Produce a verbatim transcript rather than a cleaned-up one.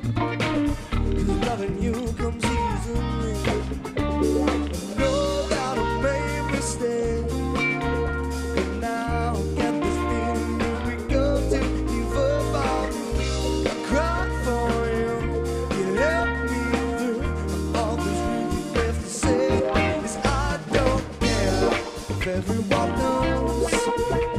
'Cause loving you comes easily. I know that I made mistakes, but now I get this feeling that we go to give up on you. I cried for you, you helped me through. All that's really left to say is I don't care if everyone knows.